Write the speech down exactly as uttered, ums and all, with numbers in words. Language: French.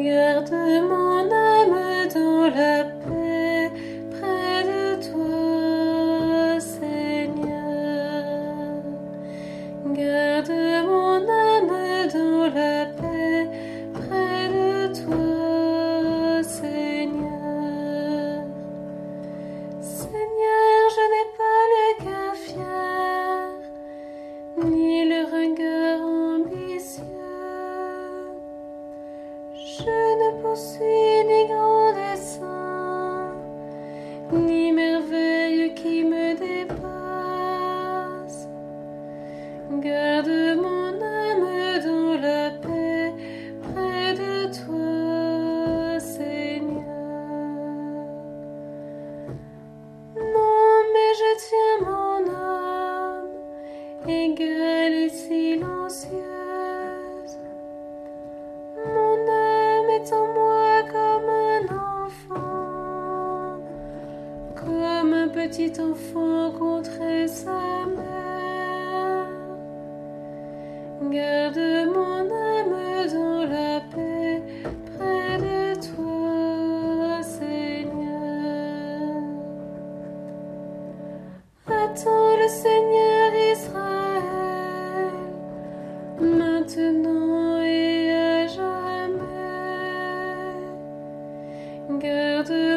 Garde mon âme dans la paix près de toi, Seigneur. Garde mon âme dans la paix près de toi, Seigneur. Seigneur, je n'ai pas le cœur fier, ni le regard ambitieux. Je ne poursuis ni grands desseins, ni merveilles qui me dépassent. Garde mon âme dans la paix près de toi, Seigneur. Non, mais je tiens mon âme, égale et silencieuse. Mon âme est en moi comme un enfant, comme un petit enfant contre sa mère. Garde mon âme dans la paix près de toi, Seigneur. Attends le Seigneur Israël, maintenant et à jamais. Garde